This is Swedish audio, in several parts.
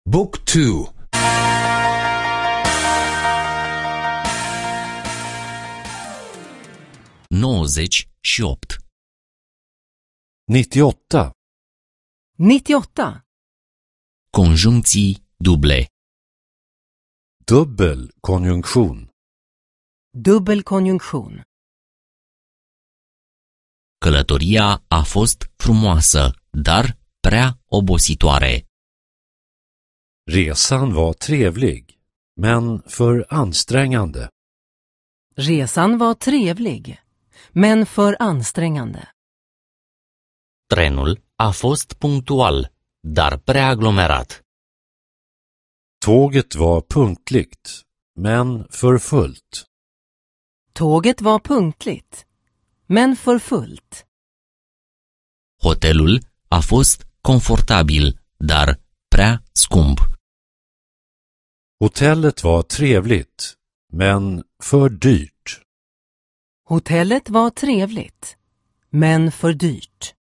Book 2. 98. 98. 98. Conjuncții duble. Dubbelkonjunktion. Dubbelkonjunktion. Călătoria a fost frumoasă, dar prea obositoare. Resan var trevlig, men för ansträngande. Resan var trevlig, men för ansträngande. Trenul a fost punctual, dar prea aglomerat. Tåget var punktligt, men för fullt. Tåget var punktligt, men för fullt. Hotelul a fost confortabil, dar prea scump. Hotellet var trevligt, men för dyrt. Hotellet var trevligt, men för dyrt.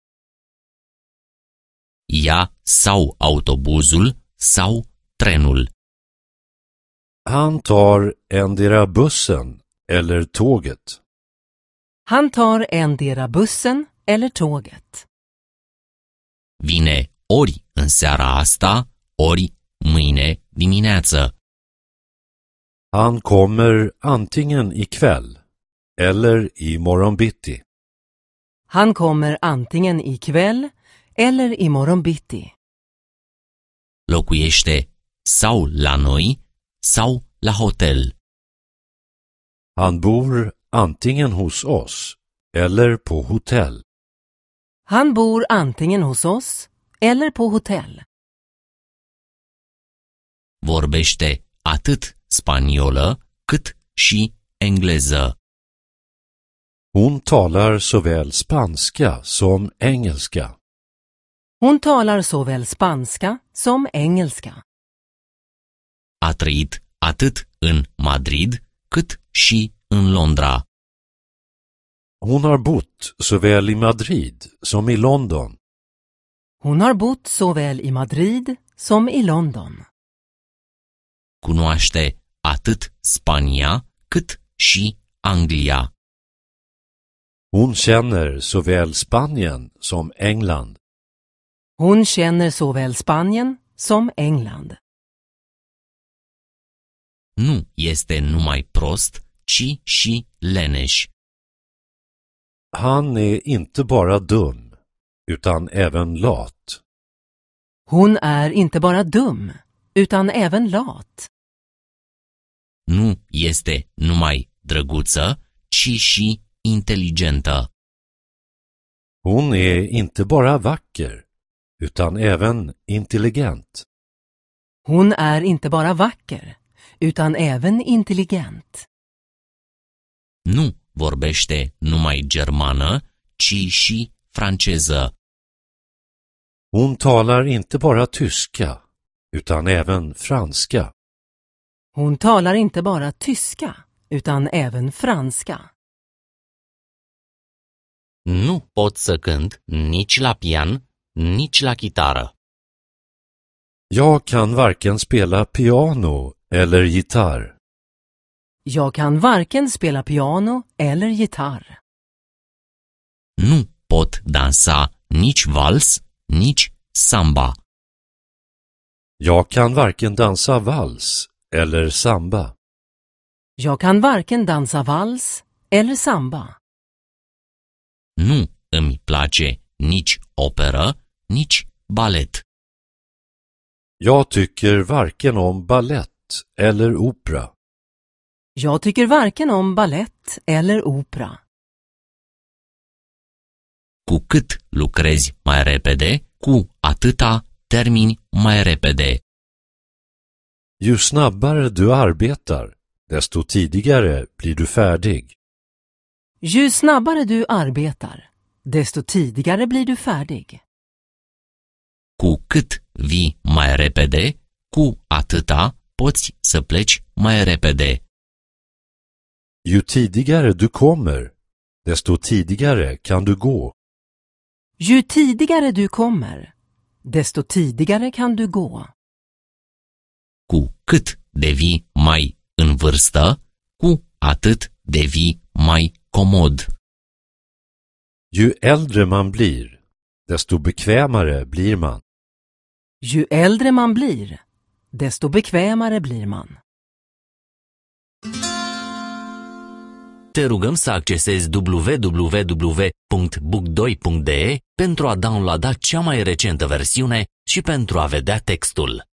Ea sau autobuzul sau trenul. Han tar endera bussen eller tåget. Han tar endera bussen eller tåget. Vine ori în seara asta, ori mâine dimineață. Han kommer antingen ikväll eller i morgon bitti. Han kommer antingen ikväll eller imorgon bitti. Locuiește sau la noi sau la hotel. Han bor antingen hos oss eller på hotell. Han bor antingen hos oss eller på hotell. Vorbește atât spaniolă cât și engleză. Hon talar såväl spanska som engelska. Hon talar såväl spanska som engelska. A trăit atât în Madrid cât și în Londra. Hon har bott såväl i Madrid som i London. Hon har bott såväl i Madrid som i London. Cunoaște atât Spania cât și Anglia. Hon känner såväl Spanien som England. Hon känner såväl Spanien som England. Nu este numai prost, ci și leneș. Han är inte bara dum, utan även lat. Hon är inte bara dum, utan även lat. Nu este numai drăguță, ci și inteligentă. Hon är inte bara vacker, utan även intelligent. Hon är inte bara vacker, utan även intelligent. Nu vorbește numai germană, ci și franceză. Hon talar inte bara tyska, utan även franska. Hon talar inte bara tyska, utan även franska. Nu pot să cânt nici la pian, nici la chitară. Jag kan varken spela piano eller gitarr. Jag kan varken spela piano eller gitarr. Nu pot dansa nici vals, nici samba. Jag kan varken dansa vals eller samba. Jag kan varken dansa vals eller samba. Nu îmi place nici operă, nici balet. Jag tycker varken om ballett eller opera. Jag tycker varken om ballett eller opera. Cu cât lucrezi mai repede, cu atâta termini mai repede. Ju snabbare du arbetar, desto tidigare blir du färdig. Ju snabbare du arbetar, desto tidigare blir du färdig. Cu cât vii mai repede, cu atâta poți să pleci mai repede. Ju tidigare du kommer, desto tidigare kan du gå. Ju tidigare du kommer, desto tidigare kan du gå. cât devii mai în vârstă, cu atât devii mai comod. Ju äldre man blir, desto bekvämare blir man. Ju äldre man blir, desto bekvämare blir man. Te rugăm să accesezi www.book2.de pentru a downloada cea mai recentă versiune și pentru a vedea textul.